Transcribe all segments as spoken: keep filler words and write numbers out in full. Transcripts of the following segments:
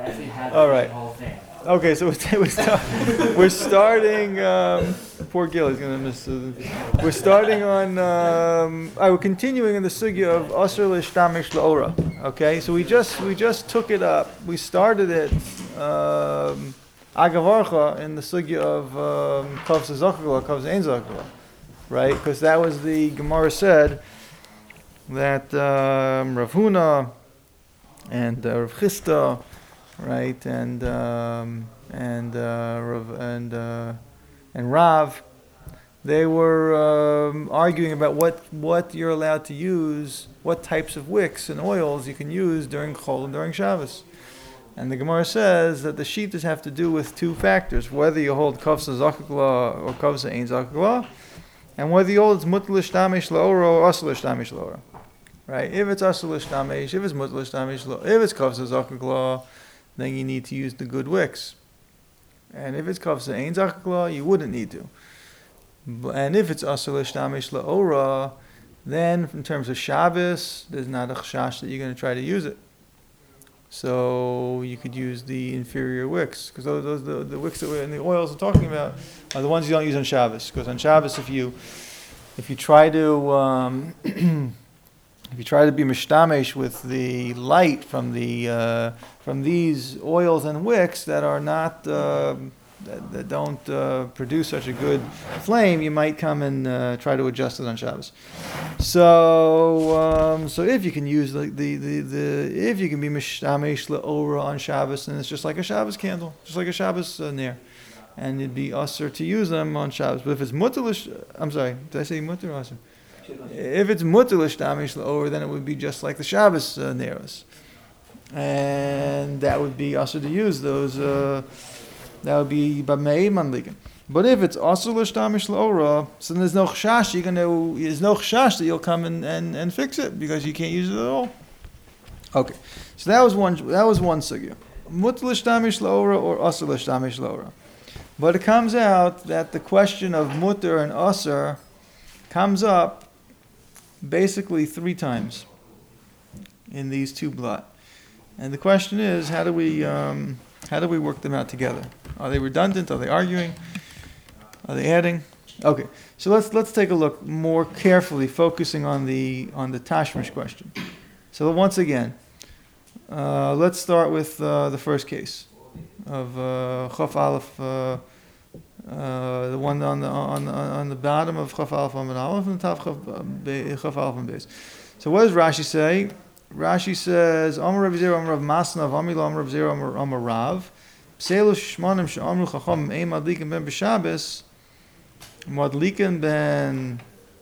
actually have All the right. whole thing. Okay, so we're, we're, start, we're starting. Um, poor Gil, he's gonna miss. Uh, we're starting on. Um, I we're continuing in the sugya of Asr l'shtamish la'ora. Okay, so we just we just took it up. We started it um, agavarcha in the sugya of um, kavs zakula, kavs ein zakula, right? Because that was the Gemara said that um, Rav Huna and uh, Rav Chisda, right, and um, and uh, Rav and uh, and Rav, they were um, arguing about what what you're allowed to use, what types of wicks and oils you can use during Chol and during Shabbos. And the Gemara says that the shittas have to do with two factors: whether you hold kavsa zakukla or kavsa ein zakukla, and whether you hold mutal l'shtamish la'ora or asur l'shtamish la'ora. Right? If it's asur l'shtamish, if it's mutal l'shtamish la'ora, if it's kavsa zakukla, then you need to use the good wicks. And if it's kavsa ein zakukla, you wouldn't need to. And if it's asur l'shtamish la'ora, then in terms of Shabbos, there's not a chashash that you're going to try to use it. So you could use the inferior wicks, because those, those the, the wicks that we're, and the oils we're talking about are the ones you don't use on Shabbos. Because on Shabbos, if you if you try to um, if you try to be mishtamesh with the light from the uh, from these oils and wicks that are not uh, that, that don't uh, produce such a good flame, you might come and uh, try to adjust it on Shabbos. So, um, so if you can use the, the, the, the if you can be mishtamesh le'ora on Shabbos, then it's just like a Shabbos candle, just like a Shabbos uh, nair, and it'd be usher to use them on Shabbos. But if it's mutalish, I'm sorry, did I say mutar or usher? If it's mutalish tamish le'ora, then it would be just like the Shabbos uh, nairos, and that would be usher to use those. Uh, that would be b'mei manlikin. But if it's asur l'shtamish la'ora, so then there's no chashash. You're gonna there's no chashash that you'll come and, and, and fix it because you can't use it at all. Okay, so that was one that was one sugya. Mut l'shtamish la'ora or asur l'shtamish la'ora. But it comes out that the question of mutter and asur comes up basically three times in these two blot, and the question is how do we um, how do we work them out together? Are they redundant? Are they arguing? Are they adding? Okay, so let's let's take a look more carefully, focusing on the on the tashmish question. So once again, uh, let's start with uh, the first case of uh, Chaf Aleph, uh, uh, the one on the on the, on the bottom of Chaf Aleph Amud Aleph and the top of Chaf Aleph and Beis. So what does Rashi say? Rashi says, Amar Rav Zera, Amar Rav Masna, Amila, Amar Rav Zera, Amar Amar Rav. Pselu shmanim she'amru chacham ein madlikin ben b'Shabbos. Madlikin ben,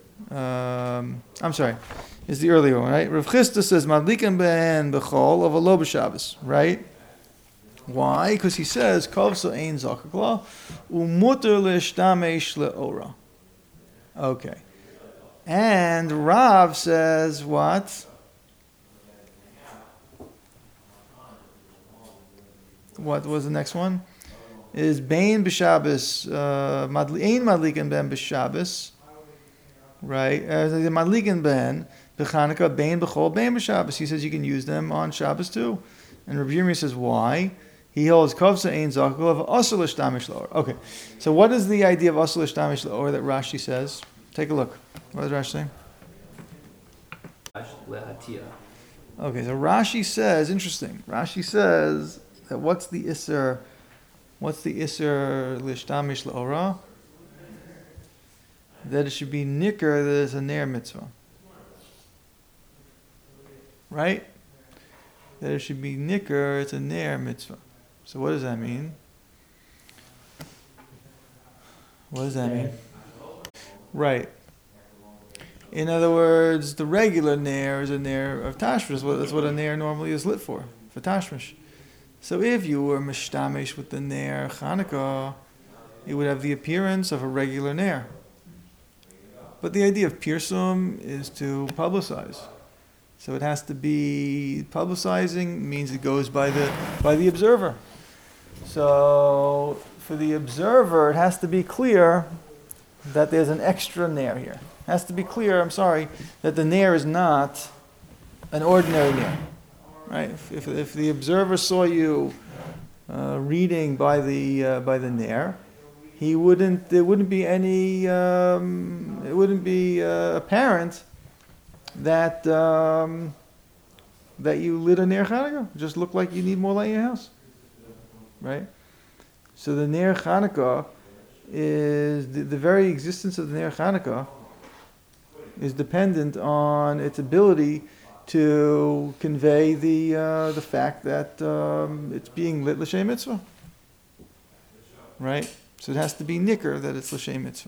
um, I'm sorry, is the earlier one, right? Rav Chisda says Madlikin ben b'chol of a lo b'Shabbos, right? Why? Because he says kavsa ein zakukla umuter l'shtamesh le'ora. Okay, and Rav says what? What was the next one? Is Bain b'Shabbos, uh, Ein Madlikin ben b'Shabbos, right? Uh, Madlikin ben b'Chanukah, Bain b'Chol, Bain b'Shabbos. He says you can use them on Shabbos too. And Rabbi Yirmiyah says why? He holds Kavsa Ein Zakul of Asur l'shtamish la'or. Okay, so what is the idea of Asur l'shtamish la'or that Rashi says? Take a look. What does Rashi say? Okay, so Rashi says, interesting. Rashi says that what's the Isser, what's the Isser l'shtamish la'ora? That it should be nicker, that it's a ner mitzvah. Right? That it should be nicker, it's a ner mitzvah. So what does that mean? What does that mean? Right. In other words, the regular ner is a ner of tashmish. That's what a ner normally is lit for, for tashmish. So if you were mishtamish with the ner Chanukah, it would have the appearance of a regular ner. But the idea of pirsum is to publicize. So it has to be publicizing means it goes by the by the observer. So for the observer, it has to be clear that there's an extra ner here. It has to be clear, I'm sorry, that the ner is not an ordinary ner. Right? If, if if the observer saw you uh, reading by the uh, by the Ner, he wouldn't. There wouldn't be any. Um, it wouldn't be uh, apparent that um, that you lit a Ner Chanukah. It just looked like you need more light in your house, right? So the Ner Chanukah is the, the very existence of the Ner Chanukah is dependent on its ability to convey the uh, the fact that um, it's being lit l'shem mitzvah, right? So it has to be nicker that it's l'shem mitzvah.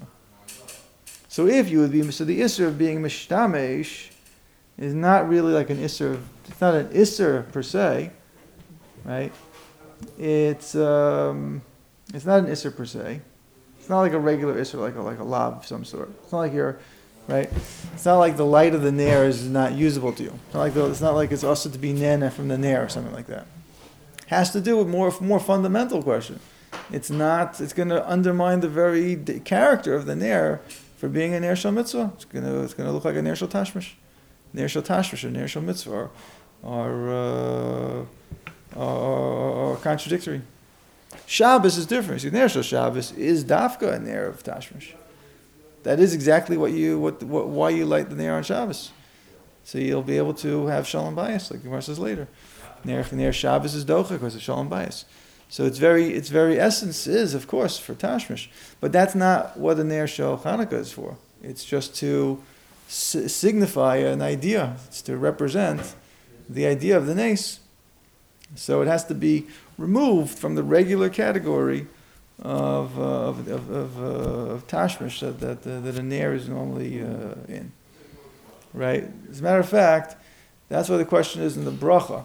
So if you would be, so the isser of being mishtamesh is not really like an isser. Of, it's not an isser per se, right? It's um, it's not an isser per se. It's not like a regular isser, like a like a lav of some sort. It's not like you're, right? It's not like the light of the ner is not usable to you. It's not like the, it's not like it's also to be nana from the ner or something like that. It has to do with more more fundamental question. It's not. It's going to undermine the very d- character of the ner for being a ner shel mitzvah. It's going to it's going to look like a ner shel tashmish, ner shel tashmish or ner shel mitzvah, or or, uh, or, or contradictory. Shabbos is different. See, ner shel Shabbos is dafka a ner of tashmish. That is exactly what you what, what why you light the ner on Shabbos. So you'll be able to have shalom bayis, like the Gemara says later. Ner ner Shabbos is docha because of shalom bayis. So its very its very essence is, of course, for tashmish, but that's not what a ner shel Chanukah is for. It's just to s- signify an idea. It's to represent the idea of the nes. So it has to be removed from the regular category of uh, of of, of, uh, of tashmish that that, uh, that a ner is normally uh, in. Right. As a matter of fact, that's why the question is in the bracha.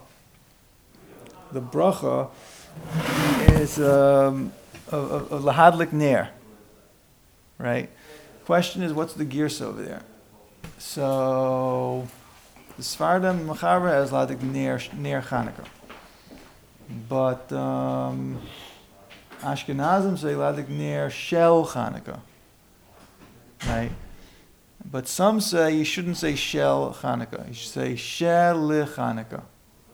The bracha is um, a, a, a lahadlik ner, right? Question is, what's the gears over there? So the Sfardim Machaber has lahadlik ner ner Chanukah, but um, Ashkenazim say lahadlik ner shel Chanukah, right? But some say you shouldn't say shel Chanukah. You should say shel Chanukah.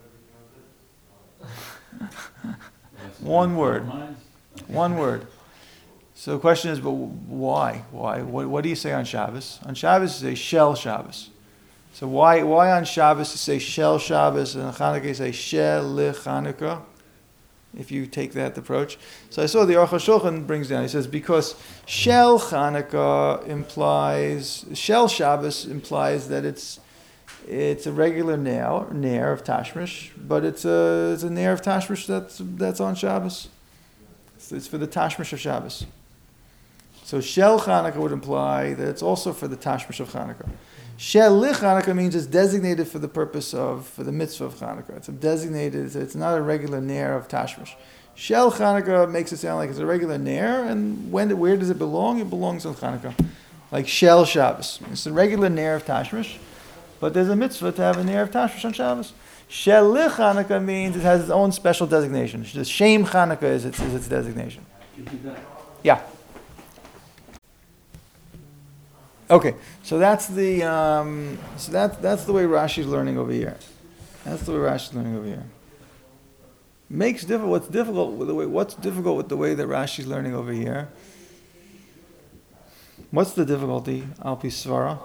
One word. One word. So the question is, but why? Why? What, what do you say on Shabbos? On Shabbos you say shel Shabbos. So why why on Shabbos you say shel Shabbos and on Chanukah you say shel Chanukah? If you take that approach. So I saw the Aruch HaShulchan brings down, he says, because shel Chanukah implies, shel Shabbos implies that it's It's a regular nair, nair of tashmish, but it's a it's a nair of tashmish that's that's on Shabbos. It's, it's for the tashmish of Shabbos. So shel Chanukah would imply that it's also for the tashmish of Chanukah. Shel li Chanukah means it's designated for the purpose of for the mitzvah of Chanukah. It's a designated. It's not a regular nair of tashmish. Shel Chanukah makes it sound like it's a regular nair, and when where does it belong? It belongs on Chanukah, like shel Shabbos. It's a regular nair of tashmish. But there's a mitzvah to have a ner of tashmish on Shabbos. Shel li Chanukah means it has its own special designation. The Shem Chanukah is its, is its designation. Yeah. Okay, so that's the um, so that that's the way Rashi's learning over here. That's the way Rashi's learning over here. Makes difficult. What's difficult with the way? What's difficult with the way that Rashi's learning over here? What's the difficulty? Alpi Svara.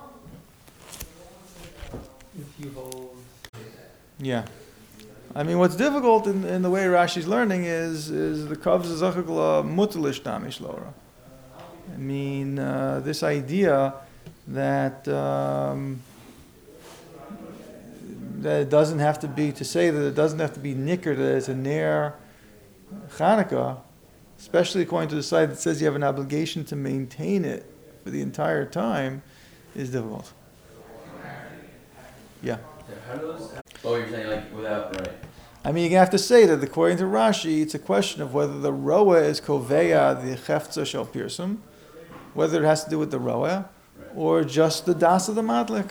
If you hold... Yeah. I mean, what's difficult in, in the way Rashi's learning is is the Kav Zachakla Mutalish Damish Laura. I mean, uh, this idea that um, that it doesn't have to be, to say that it doesn't have to be nicker, that it's a ner Chanukah, especially according to the side that says you have an obligation to maintain it for the entire time, is difficult. Yeah. How does? Oh, you're saying like without right? I mean, you have to say that according to Rashi, it's a question of whether the roa is koveya the cheftza shel pirsum, whether it has to do with the roa, or just the das of the madlik.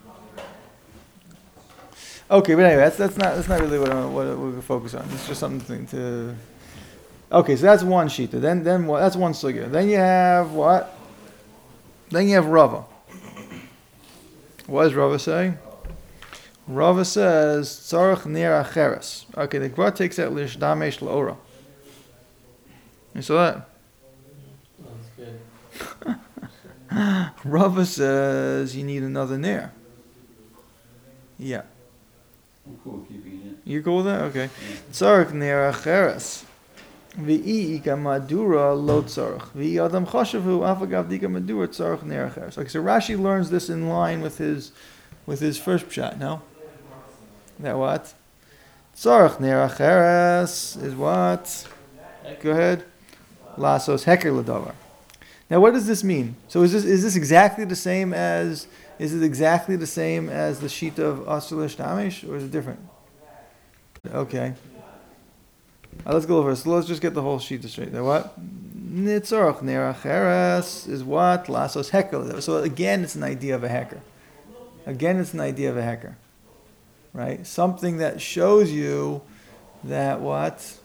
Okay, but anyway, that's that's not that's not really what, I, what we're going to focus on. It's just something to. Okay, so that's one shita. Then then what? That's one sugya. Then you have what? Then you have Rava. What does Rava say? Rava says, Tzarech ner acheres. Okay, the Gemara takes out lish damesh laora. You saw that? That's good. Rava says you need another nair. Yeah. I'm cool with keeping it. You cool with that? Okay. Yeah. Tzarech nair acheres. V'i ika madura lo tzarech. V'i adam chashavu afagav dika madura tzarech nair acheres. Okay, so Rashi learns this in line with his with his first pshat, no? That what? Tzarech nair acheres is what? Go ahead. Lasos heker l'davar. Now, what does this mean? So, is this is this exactly the same as is it exactly the same as the sheet of asur l'shtamish, or is it different? Okay. Uh, let's go over. So let's just get the whole sheet straight. Now, what? Nitzarach ner acheres is what? Lasos heker. So again, it's an idea of a heker. Again, it's an idea of a heker, right? Something that shows you that what?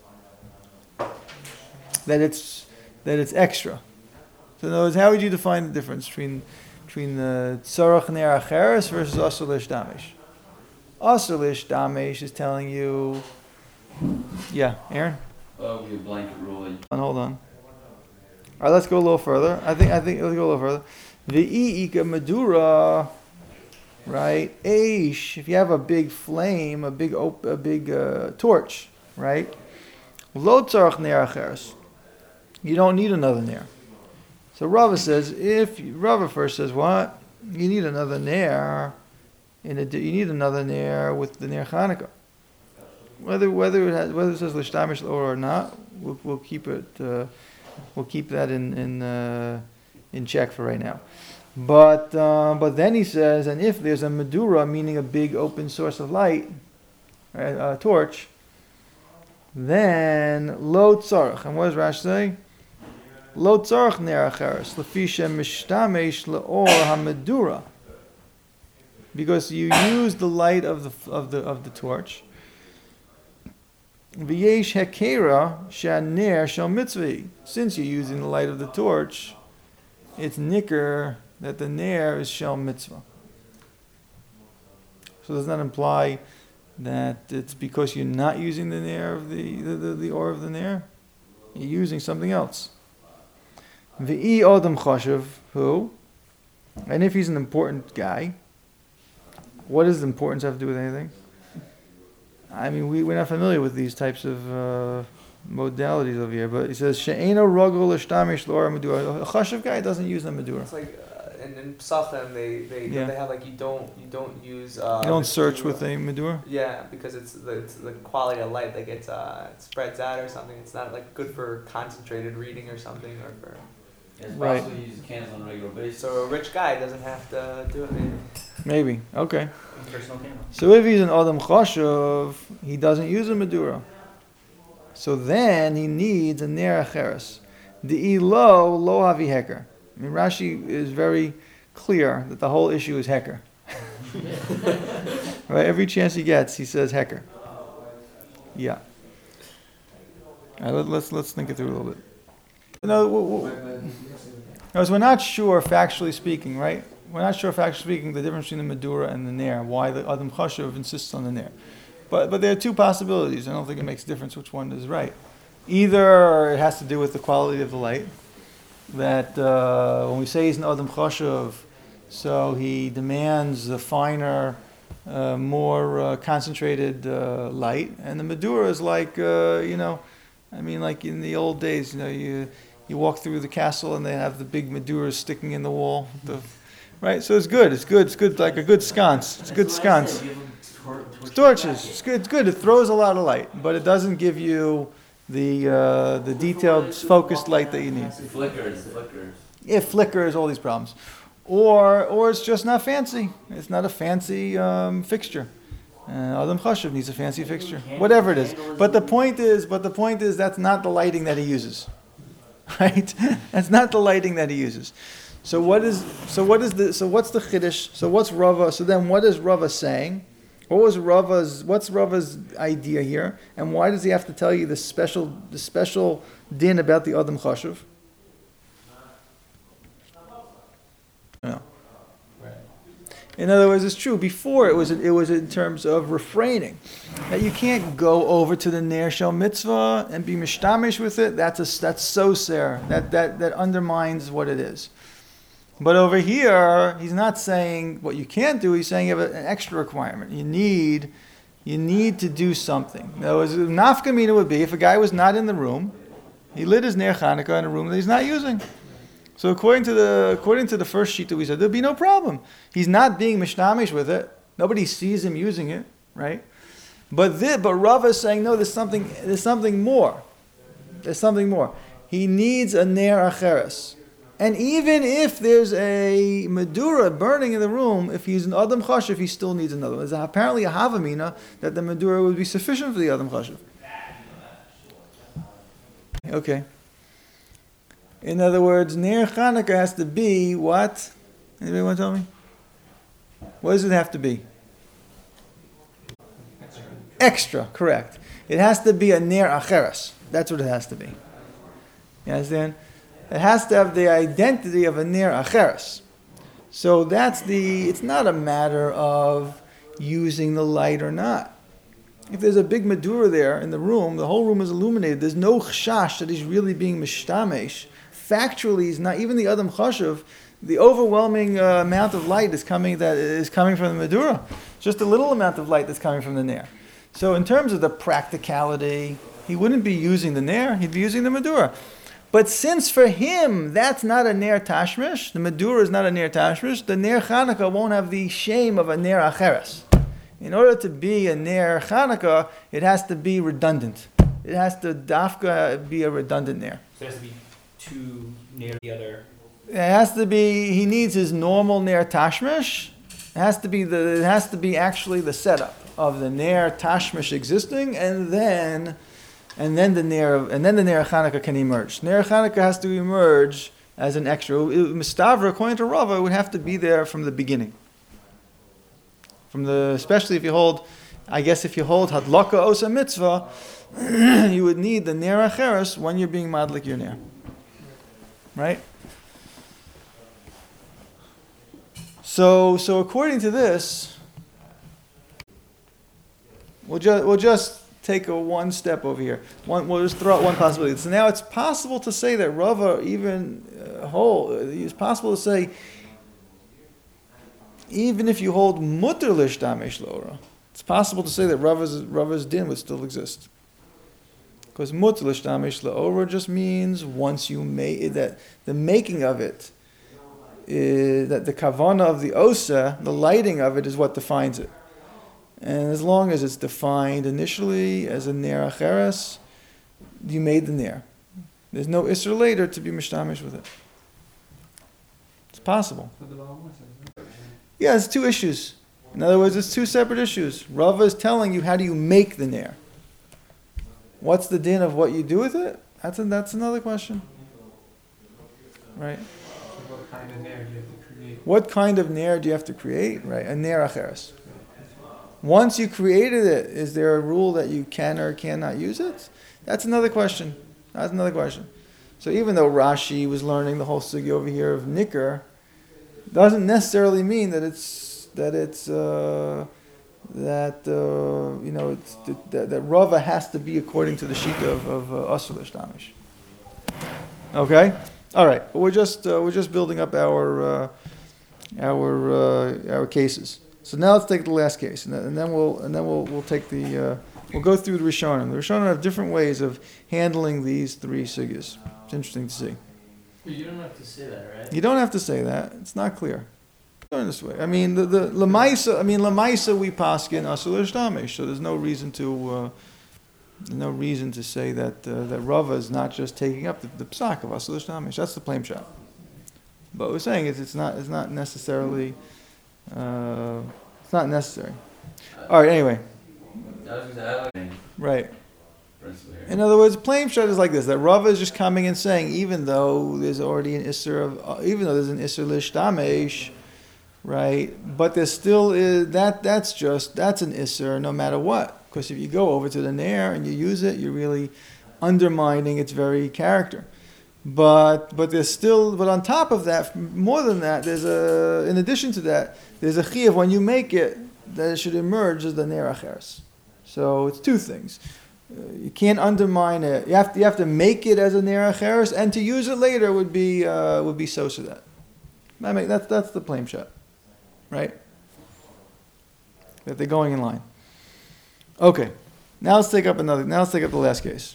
That it's that it's extra. So in other words, how would you define the difference between between the tzarach ner acheres versus asur l'shtamish? Asur l'shtamish is telling you, yeah, Aaron. Oh, we have blanket rule. Hold on, hold on. All right, let's go a little further. I think I think let's go a little further. V'i ika madura, right? Eish. If you have a big flame, a big op- a big uh, torch, right? Lo tzarach ner acheres. You don't need another nair. So Rava says, if you, Rava first says what? You need another nair. In a, you need another nair with the nair Chanukah. Whether whether it has, whether it says l'shtamish or not, we'll, we'll keep it. Uh, we'll keep that in in uh, in check for right now. But uh, but then he says, and if there's a medura, meaning a big open source of light, right, a torch, then lo tzarech. And what does Rashi say? Lo tzarech ner acheres lefi shemishtamesh leor hamedura, because you use the light of the of the of the torch. V'yesh hekera shaner shel mitzvah. Since you're using the light of the torch, it's nicker that the ner is shel mitzvah. So does that imply that it's because you're not using the ner of the the, the, the or of the ner? You're using something else. V'i odam chashav, who? And if he's an important guy, what does the importance have to do with anything? I mean, we, we're not familiar with these types of uh, modalities over here, but he says, She'ena rogol l'shtamish l'or medura. A chashav guy doesn't use the medura. It's like, uh, in, in Pesachim, they, they, Yeah. they have like, you don't, you don't use, uh, You don't the search medura. with a medura? Yeah, because it's the, it's the quality of light that gets, uh, it spreads out or something. It's not like good for concentrated reading or something, or for, It's Right. possible you use candles on a regular basis. so a rich guy doesn't have to do it. Maybe. Maybe. Okay. Personal candle. So if he's an Adam Chashav, he doesn't use a Medura. So then he needs a Ner Acheres. De'i lo, lo havi heker. I mean, Rashi is very clear that the whole issue is heker. Right? Every chance he gets, he says heker. Yeah. All right, let, let's, let's think it through a little bit. No, w- w- no, so we're not sure, factually speaking, right? We're not sure, factually speaking, the difference between the Medura and the Ner, why the Adam Chashav insists on the Ner. But but there are two possibilities. I don't think it makes a difference which one is right. Either it has to do with the quality of the light, that uh, when we say he's an Adam Chashav, so he demands a finer, uh, more uh, concentrated uh, light, and the Medura is like, uh, you know, I mean, like in the old days, you know, you you walk through the castle and they have the big Meduras sticking in the wall. The, right? So it's good. It's good. It's good, like a good sconce. It's a good sconce. It's torches. It's good. It's good. It throws a lot of light, but it doesn't give you the uh, the detailed, focused light that you need. It flickers, flickers. It flickers, all these problems. Or or it's just not fancy. It's not a fancy um, fixture. Uh, Adam Chashav needs a fancy fixture. Whatever it is. But the point is, but the point is that's not the lighting that he uses. Right? That's not the lighting that he uses. So what is so what is the so what's the chiddush? So what's Rava? So then what is Rava saying? What was Rava's what's Rava's idea here? And why does he have to tell you the special the special din about the Adam Chashav? No. In other words, it's true. Before it was it was in terms of refraining, that you can't go over to the Ner Shel Mitzvah and be mishtamish with it. That's a, that's so ser. That that that undermines what it is. But over here, he's not saying what you can't do. He's saying you have an extra requirement. You need you need to do something. In other words, nafkamina would be if a guy was not in the room, he lit his Ner Chanukah in a room that he's not using. So according to the according to the first sheet that we said, there'd be no problem. He's not being mishnamish with it. Nobody sees him using it, right? But this, but Rava is saying no. There's something. There's something more. There's something more. He needs a ner acheres, and even if there's a medura burning in the room, if he's an adam chashiv, he still needs another one. There's apparently a havamina that the medura would be sufficient for the adam chashiv. Okay. In other words, Ner Chanukah has to be what? Anybody want to tell me? What does it have to be? Extra. Extra, correct. It has to be a Ner Acheres. That's what it has to be. You understand? It has to have the identity of a Ner Acheres. So that's the, it's not a matter of using the light or not. If there's a big Medura there in the room, the whole room is illuminated, there's no chashash that he's really being mishtamesh. Factually, he's not, even the Adam Chashuv, the overwhelming uh, amount of light is coming that is coming from the Medura. Just a little amount of light that's coming from the Ner. So in terms of the practicality, he wouldn't be using the Ner, he'd be using the Medura. But since for him, that's not a Ner Tashmish, the Medura is not a Ner Tashmish, the Ner Chanukah won't have the shame of a Ner Acheres. In order to be a Ner Chanukah, it has to be redundant. It has to dafka be a redundant Ner. So it has to be two near the other. It has to be. He needs his normal ner tashmish. It has to be the. It has to be actually the setup of the ner tashmish existing, and then, and then the ner, and then the ner Chanukah can emerge. Ner Chanukah has to emerge as an extra. Mistavra, according to Rava, it would have to be there from the beginning. From the, especially if you hold, I guess if you hold hadlaka osa mitzvah, you would need the ner acheres when you're being madlik your ner. Right? So, so according to this, we'll just we'll just take a one step over here. One, we'll just throw out one possibility. So now it's possible to say that Rava even uh, hold. It's possible to say even if you hold mutter l'shtamesh l'ora, it's possible to say that Rava's Rava's din would still exist. Because mutter l'shtamesh l'ora just means once you make that the making of it, is, that the kavana of the osa, the lighting of it, is what defines it. And as long as it's defined initially as a ner acheres, you made the ner. There's no isser later to be mishtamish with it. It's possible. Yeah, it's two issues. In other words, it's two separate issues. Rava is telling you how do you make the ner. What's the din of what you do with it? That's a, that's another question. Right? What kind of ner do you have to create? What kind of ner do you have to create? Right, a ner acheres. Once you created it, is there a rule that you can or cannot use it? That's another question. That's another question. So even though Rashi was learning the whole sugi over here of nikr, doesn't necessarily mean that it's that it's uh, that uh, you know it's that, that Rava has to be according to the shita of of asur l'shtamish. Okay, all right. We're just uh, we're just building up our uh, our uh, our cases. So now let's take the last case, and then, and then we'll and then we'll we'll take the uh, we'll go through the Rishonim. The Rishonim have different ways of handling these three sugyas. It's interesting to see. You don't have to say that, right? You don't have to say that. It's not clear. Learn this way. I mean, the the lamaisa. I mean, lamaisa we paskin asur l'shtamesh. So there's no reason to uh, no reason to say that uh, that Rava is not just taking up the, the psak of asur l'shtamesh. That's the plain shot. But what we're saying is it's not it's not necessarily. Uh, it's not necessary. All right. Anyway. I was gonna say, I like Right. principle here. In other words, plain shot is like this: that Rava is just coming and saying, even though there's already an isser of, uh, even though there's an isser l'shtamesh, right? But there still is that. That's just that's an isser no matter what. Because if you go over to the ner and you use it, you're really undermining its very character. But but there's still but on top of that, more than that, there's a in addition to that, there's a chiyuv when you make it that it should emerge as the ner acheres. So it's two things. Uh, you can't undermine it. You have to you have to make it as a ner acheres, and to use it later would be uh, would be so so that. I mean that's that's the plain shot, right? That they're going in line. Okay, now let's take up another. Now let's take up the last case.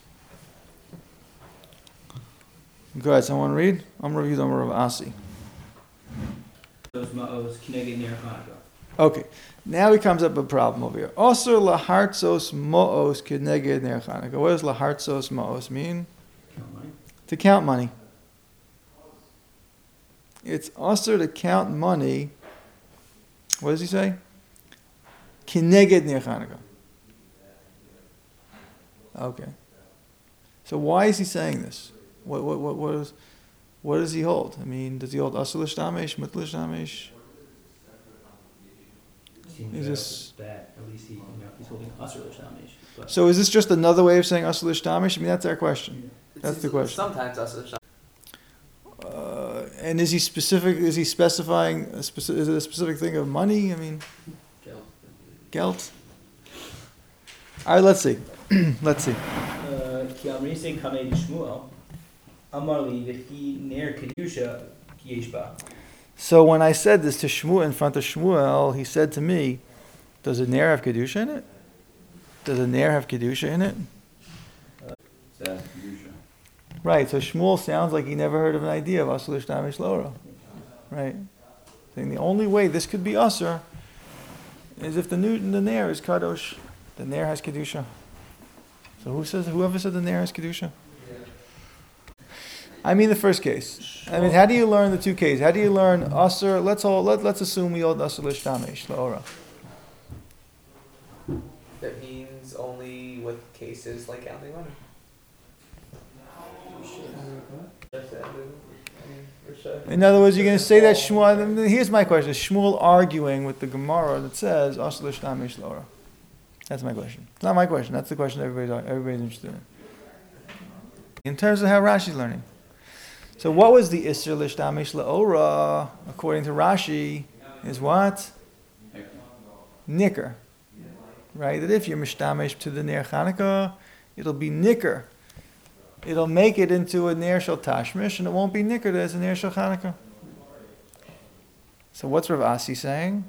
Go ahead, someone read. I'm going to read Amar of Asi. Those ma'os kineged ner Hanukkah. Okay, now he comes up with a problem over here. Osir lahartzos mo'os kineged ner Hanukkah. What does lahartzos mo'os mean? Count money. To count money. It's osir to count money. What does he say? Kineged ner Hanukkah. Okay. So why is he saying this? What what what what is what does he hold? I mean, does he hold asur l'shtamesh, mutar l'shtamesh? Seems Is uh, this- that at least he, you know, he's holding asur l'shtamesh. But So is this just another way of saying asur l'shtamesh? I mean, that's our question. It's- That's the it's- question. Sometimes us it's not. Uh, and is he specific? Is he specifying? A speci- is it a specific thing of money? I mean, geld. All right, let's see. let's see. כי אמרי זה קמא לשמואל, אמר לי וכי נר קדושה כי יש בה. So when I said this to Shmuel in front of Shmuel, he said to me, "Does a ner have kedusha in it? Does a ner have kedusha in it?" That's Kedusha. Right. So Shmuel sounds like he never heard of an idea of asur l'shtamesh lora. Right. Saying the only way this could be asur is if the new the ner is kadosh. The ner has kedusha. So who says whoever said the ner has kedusha? I mean the first case. I mean, how do you learn the two cases? How do you learn asur? Let's all let let's assume we hold asur l'shtamesh laora. That means only with cases like counting money. That's it. I mean, for sure. In other words, you're going to say that Shmuel. Here's my question: is Shmuel arguing with the Gemara that says asur l'shtamesh laora? That's my question. It's not my question. That's the question everybody's everybody's interested in. In terms of how Rashi's learning. So what was the Isser l'shtamesh laora according to Rashi? Is what? Nicker. Right? That if you're mishtamesh to the ner Chanukah, it'll be nicker. It'll make it into a ner shel tashmish, and it won't be nickered as a ner shel Chanukah. So what's Rav Asi saying?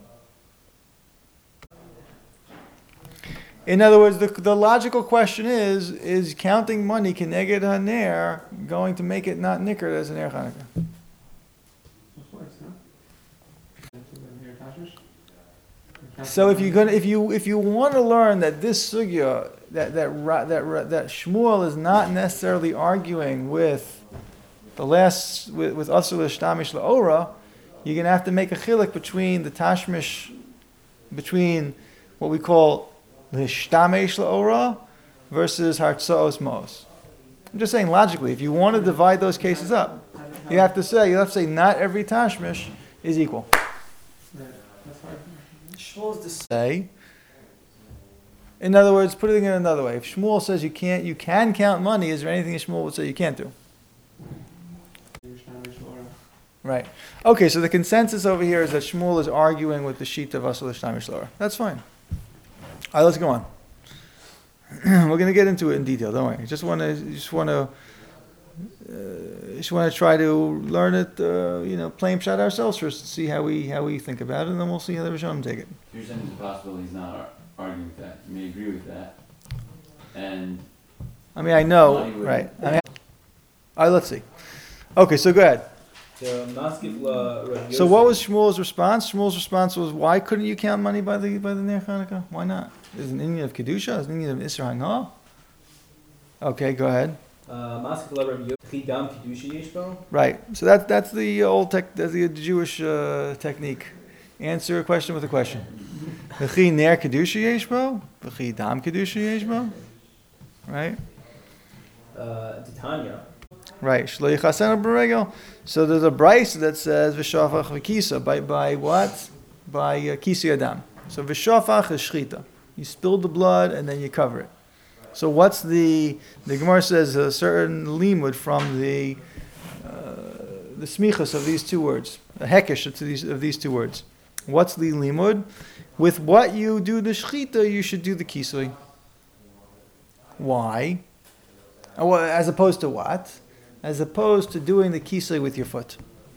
In other words, the, the logical question is, is counting money keneged haner going to make it not nickered as a ner Chanukah? Of course, no? Into the ner Tashish? So if you're gonna, if you if you want to learn that this sugya that that Ra- that Ra- that Shmuel is not necessarily arguing with the last with with asur l'shtamesh laora, you're gonna have to make a chiluk between the tashmish, between what we call l'shtamesh laora versus hartzaos mos. I'm just saying logically, if you want to divide those cases up, you have to say you have to say not every tashmish is equal. Right. That's hard. Shmuel's dis- Say. In other words, putting it another way, if Shmuel says you can't, you can count money, is there anything that Shmuel would say you can't do? Right. Okay, so the consensus over here is that Shmuel is arguing with the sheet of asur l'shtamesh laora. That's fine. All right, let's go on. We're going to get into it in detail. Don't worry. Just want to, just want to, uh, just want to try to learn it. Uh, you know, plain shot ourselves first to see how we how we think about it, and then we'll see how the Rishonim take it. You're saying it's possible he's not ar- arguing with that. You may agree with that. And I mean, I know, Money would- right? I mean, all right, let's see. Okay, so go ahead. The maskif la Rav So Yosef- what was Shmuel's response? Shmuel's response was, why couldn't you count money by the by the ner Chanukah? Why not? Is an Indian of kedusha? Is an Indian of Isser Hana? Okay, go ahead. Uh, maskif la Rav Yosef, chi dam kedusha yesh bo? Right. So that that's the old tech, that's the Jewish uh, technique. Answer a question with a question. V'chi ner kedusha yesh bo? V'chi dam kedusha yesh bo? Right. Uh, Titania. Right. Shlo yichasenu b'regel. So there's a brayse that says v'shafach v'kisa by by what? By uh, kisi adam. So v'shafach is shchita. You spilled the blood and then you cover it. So what's the the Gemara says a certain limud from the the smichas of these two words, the hekesh of these of these two words. What's the limud? With what you do the shechita, you should do the kisui. Why? Well, as opposed to what? As opposed to doing the kisui with your foot.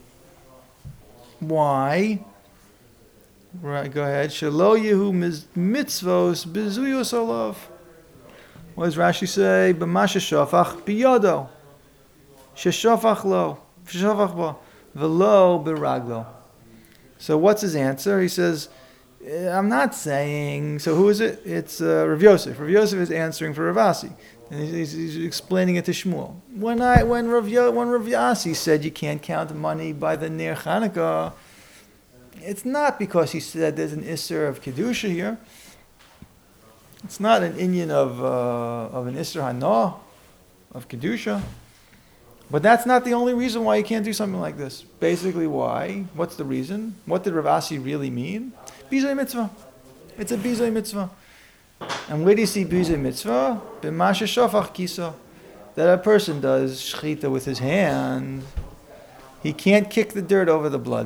Why? Right, go ahead. Shelo yehu mitzvos bezuyos olav. What does Rashi say? B'masha shofach biyodo. Sheshofach lo. Sheshofach bo. V'lo b'raglo. So what's his answer? He says, I'm not saying, so who is it? It's uh, Rav Yosef. Rav Yosef is answering for Rav Asi. And he's, he's explaining it to Shmuel. When I, when Rav, Yo, when Rav Asi said you can't count money by the Ner Chanukah, it's not because he said there's an Isser of Kedusha here. It's not an Inyan of, uh, of an Isser Hanoah, of Kedusha. But that's not the only reason why you can't do something like this. Basically, why? What's the reason? What did Rav Asi really mean? Bizay mitzvah. It's a bizay mitzvah. And where do you see bizay mitzvah? B'masha shofach kiso. That a person does shechita with his hand. He can't kick the dirt over the blood.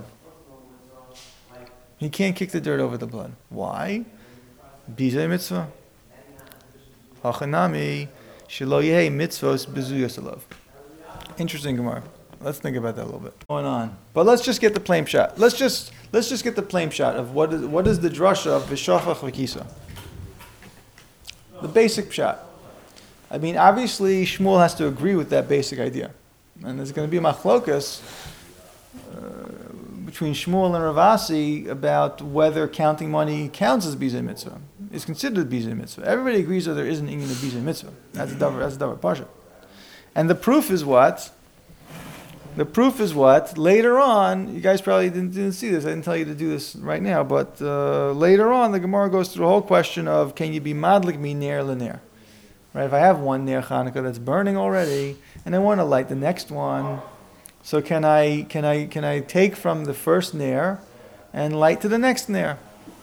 He can't kick the dirt over the blood. Why? Bizay mitzvah. Hachanami shelo yehei mitzvos bezuyos alav. Interesting Gemara. Let's think about that a little bit. Going on, but let's just get the plain shot. Let's just let's just get the plain shot of what is what is the drasha of v'shofach v'kisa. The basic shot. I mean, obviously Shmuel has to agree with that basic idea, and there's going to be a machlokas uh, between Shmuel and Rav Asi about whether counting money counts as bizay mitzvah. It's considered bizay mitzvah. Everybody agrees that there is an inyan of bizay mitzvah. That's a davar. That's a davar pasha. And the proof is what? The proof is what? Later on, you guys probably didn't, didn't see this. I didn't tell you to do this right now, but uh, later on, the Gemara goes through the whole question of can you be madlik mi ner l'ner? Right? If I have one ner Chanukah that's burning already, and I want to light the next one, so can I can I can I take from the first ner and light to the next ner?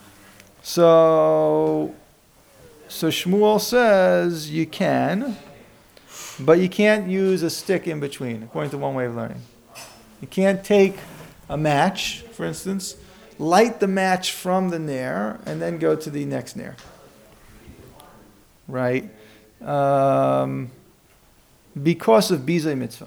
So, so Shmuel says you can. But you can't use a stick in between, according to one way of learning. You can't take a match, for instance, light the match from the ner, and then go to the next ner. Right? Um, because of bizay mitzvah.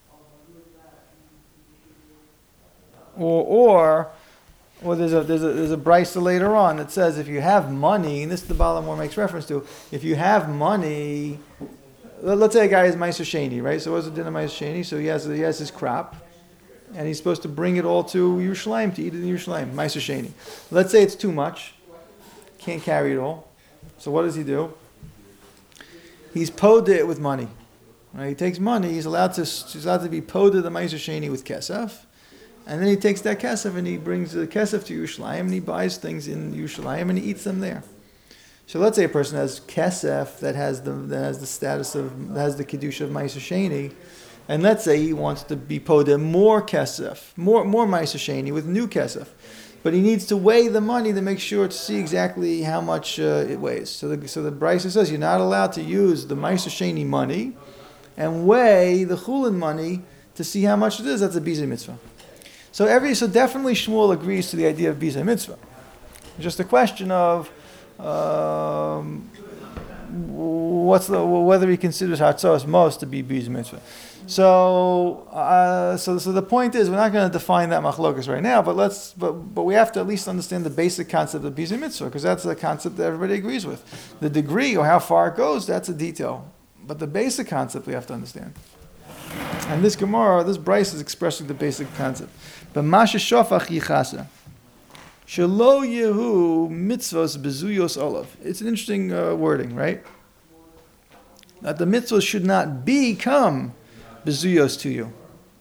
Or, or, or there's a there's a there's a brisa later on that says if you have money, and this the Baal HaMaor makes reference to, if you have money. Let's say a guy is Ma'aser Sheni, right? So what's the din of Ma'aser Sheni? So he has he has his crop, and he's supposed to bring it all to Yerushalayim, to eat it in Yerushalayim, Ma'aser Sheni. Let's say it's too much, can't carry it all. So what does he do? He's poded it with money. Right? He takes money. He's allowed to he's allowed to be poded the Ma'aser Sheni with kesef, and then he takes that kesef and he brings the kesef to Yerushalayim and he buys things in Yerushalayim and he eats them there. So let's say a person has kesef that has the that has the status of that has the kedusha of Ma'aser Sheni, and let's say he wants to be podeh more kesef, more more Ma'aser Sheni with new kesef, but he needs to weigh the money to make sure to see exactly how much uh, it weighs. So the so the brisa says you're not allowed to use the Ma'aser Sheni money and weigh the chulin money to see how much it is. That's a bizay mitzvah. So every so definitely Shmuel agrees to the idea of bizay mitzvah. Just a question of. Um, what's the whether he considers hatzos most to be bizay mitzvah? So, uh, so, so the point is, we're not going to define that machlokas right now, but let's, but, but we have to at least understand the basic concept of bizay mitzvah because that's a concept that everybody agrees with. The degree or how far it goes, that's a detail, but the basic concept we have to understand. And this Gemara, this Bryce is expressing the basic concept. But masha shofach yichasa. Shelo yehu mitzvos bezuyos olav. It's an interesting uh, wording, right? That the mitzvos should not become bezuyos to you.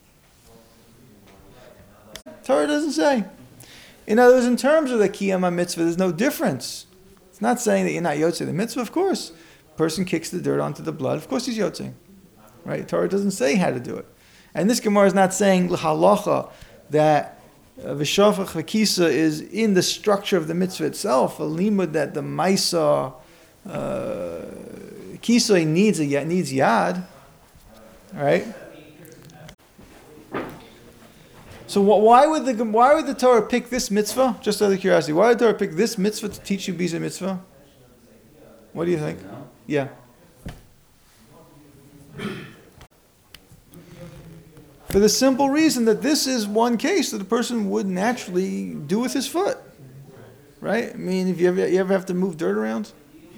Torah doesn't say. In other words, in terms of the kiyama mitzvah, there's no difference. It's not saying that you're not yotzei the mitzvah. Of course, person kicks the dirt onto the blood. Of course, he's yotzei. Right? Torah doesn't say how to do it. And this Gemara is not saying l'halacha that V'shofach v'kisa is in the structure of the mitzvah itself, a limud that the maisa uh, kisa needs a needs yad, right? So wh- why would the why would the Torah pick this mitzvah? Just out of curiosity, why would the Torah pick this mitzvah to teach you biza mitzvah? What do you think? No? Yeah. For the simple reason that this is one case that a person would naturally do with his foot, right? I mean, if you ever, you ever have to move dirt around,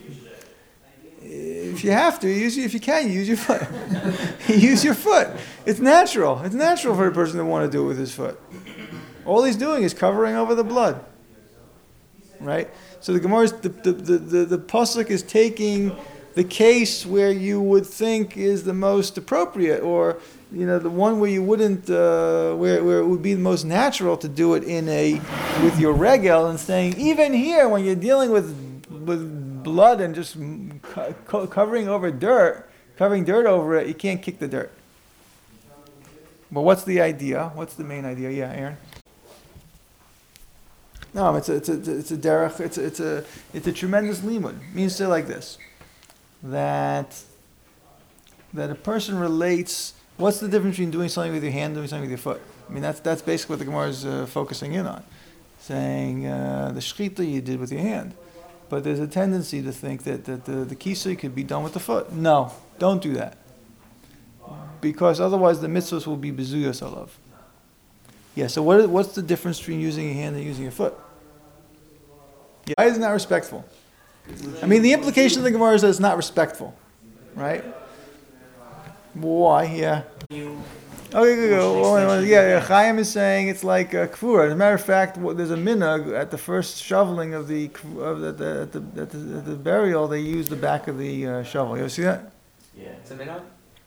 if you have to, use if you can, use your foot. Use your foot. It's natural. It's natural for a person to want to do it with his foot. All he's doing is covering over the blood, right? So the Gemara's the the the the, the pasuk is taking the case where you would think is the most appropriate, or you know, the one where you wouldn't, uh, where where it would be the most natural to do it in a with your regel, and saying even here when you're dealing with with blood and just co- co- covering over dirt, covering dirt over it, you can't kick the dirt. But what's the idea? What's the main idea? Yeah, Aaron. No, it's a it's a it's a derech. It's a, it's a it's a tremendous limud. It means to like this, that that a person relates. What's the difference between doing something with your hand and doing something with your foot? I mean, that's that's basically what the Gemara is uh, focusing in on, saying uh, the shechita you did with your hand, but there's a tendency to think that, that the the kisui could be done with the foot. No, don't do that, because otherwise the mitzvahs will be bezuyos alav. Yeah. So what what's the difference between using your hand and using your foot? Yeah. Why isn't that respectful? I mean, the implication of the Gemara is that it's not respectful, right? Why? Yeah. Okay, good, good. Well, well, yeah, yeah. Chaim is saying it's like a kfura. As a matter of fact, what- there's a minhag at the first shoveling of the kf- of the, the, at the, at the, at the burial. They use the back of the uh, shovel. You ever see that? Yeah. It's a minhag?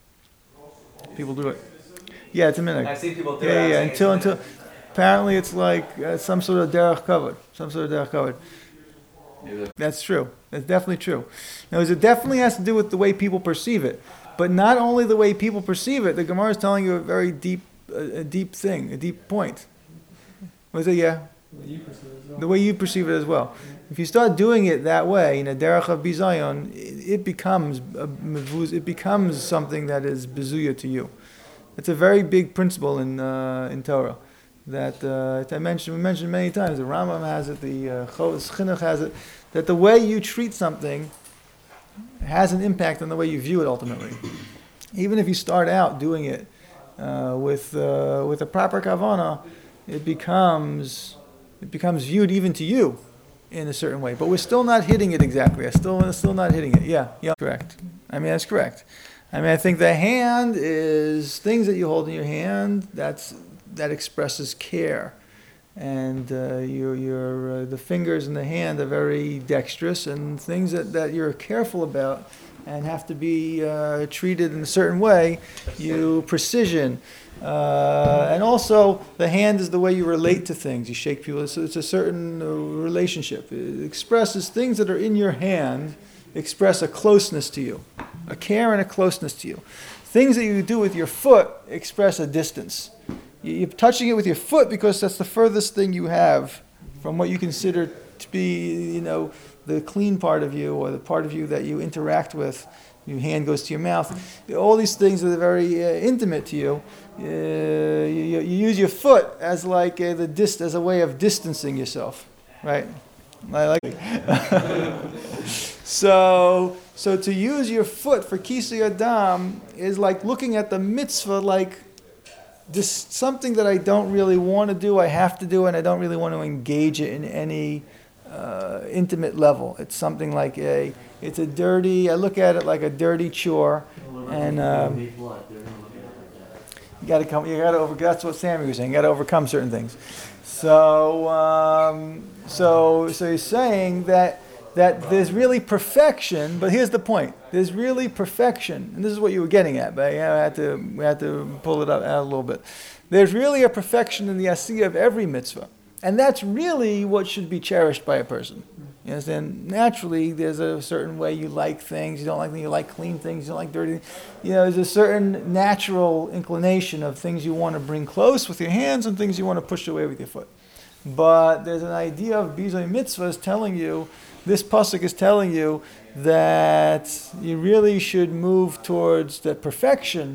People do it. Yeah, it's a minhag. I've seen people do Yeah, it. I yeah. was yeah. saying Until it's a until apparently it's like uh, some sort of derech covered. Some sort of derech covered. Maybe That's true. That's definitely true. Now, it definitely has to do with the way people perceive it. But not only the way people perceive it, the Gemara is telling you a very deep, a, a deep thing, a deep point. Was it? Yeah. The you perceive it as well. The way you perceive it as well. If you start doing it that way, in a derech of bizayon, it, it becomes a mevuz, it becomes something that is bezuya to you. It's a very big principle in uh, in Torah that uh, I mentioned. We mentioned many times. The Rambam has it. The uh, Chovos Chinuch has it. That the way you treat something has an impact on the way you view it ultimately. Even if you start out doing it uh, with uh, with a proper kavana, it becomes it becomes viewed even to you in a certain way. But we're still not hitting it exactly. I still we're still not hitting it. Yeah, yeah, correct. I mean that's correct. I mean I think the hand is things that you hold in your hand. That's that expresses care. And uh, your your uh, the fingers and the hand are very dexterous, and things that, that you're careful about and have to be uh, treated in a certain way. You precision, uh, and also the hand is the way you relate to things. You shake people. It's, it's a certain uh, relationship. It expresses things that are in your hand. Express a closeness to you, a care and a closeness to you. Things that you do with your foot express a distance. You're touching it with your foot because that's the furthest thing you have from what you consider to be, you know, the clean part of you or the part of you that you interact with. Your hand goes to your mouth. All these things that are very uh, intimate to you. Uh, you. You use your foot as like uh, the dist as a way of distancing yourself, right? I like so so to use your foot for kisui adam is like looking at the mitzvah like. This something that I don't really want to do, I have to do, and I don't really want to engage it in any uh, intimate level. It's something like a, it's a dirty, I look at it like a dirty chore, and um, you got to come, you got to over. That's what Sammy was saying. You got to overcome certain things. So, um, so, so he's saying that that there's really perfection, but here's the point: there's really perfection, and this is what you were getting at. But yeah, I had to, we had to pull it up out a little bit. There's really a perfection in the asiyah of every mitzvah, and that's really what should be cherished by a person. You understand? Naturally, there's a certain way you like things. You don't like things. You like clean things. You don't like dirty. You know, there's a certain natural inclination of things you want to bring close with your hands and things you want to push away with your foot. But there's an idea of bizoi mitzvahs telling you. This pasuk is telling you that you really should move towards the perfection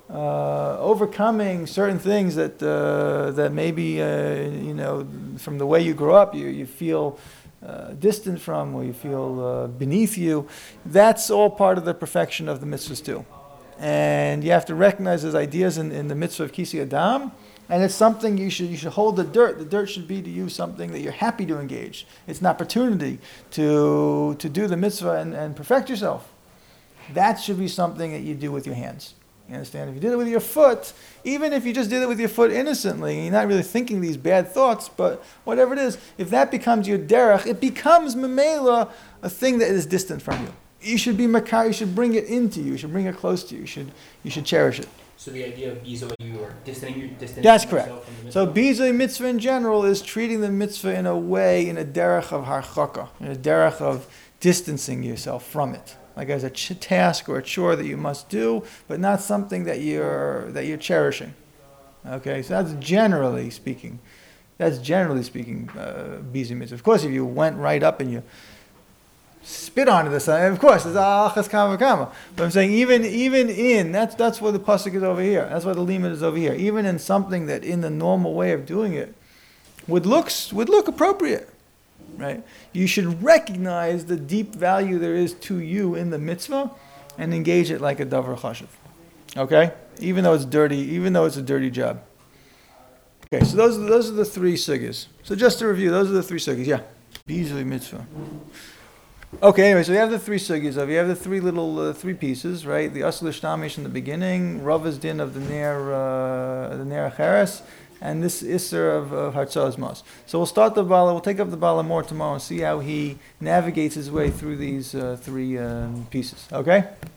uh, overcoming certain things that uh, that maybe uh, you know from the way you grew up, you you feel uh, distant from, or you feel uh, beneath you. That's all part of the perfection of the mitzvahs too. And you have to recognize those ideas in, in the mitzvah of Kisi Adam, and it's something you should you should hold the dirt. The dirt should be to you something that you're happy to engage. It's an opportunity to to do the mitzvah and, and perfect yourself. That should be something that you do with your hands. You understand? If you did it with your foot, even if you just did it with your foot innocently, you're not really thinking these bad thoughts, but whatever it is, if that becomes your derech, it becomes memela, a thing that is distant from you. You should be makar, you should bring it into you, you should bring it close to you, you should you should cherish it. So the idea of bizo, you are distancing, you distancing That's correct. yourself from the So mitzvah? bizui mitzvah in general is treating the mitzvah in a way, in a derech of harchaka, in a derech of distancing yourself from it, like as a ch- task or a chore that you must do, but not something that you're that you're cherishing. Okay, so that's generally speaking. That's generally speaking uh, bizui mitzvah. Of course, if you went right up and you spit onto the sun, of course, it's achas kama kama. But I'm saying even even in that's that's where the pasuk is over here. That's why the limit is over here. Even in something that in the normal way of doing it would looks would look appropriate, right? You should recognize the deep value there is to you in the mitzvah and engage it like a davar chashuv. Okay, even though it's dirty, even though it's a dirty job. Okay, so those are those are the three sugyas. So just to review, those are the three sugyas. Yeah, bizui mitzvah. Okay, anyway, so we have the three sugyas of, you have the three little, uh, three pieces, right? The asl ishtamish in the beginning, Rava's din of the ner, uh, the ner acheres, and this isser of, of hartzah's mas. So we'll start the bala, we'll take up the bala more tomorrow and see how he navigates his way through these uh, three um, pieces, okay?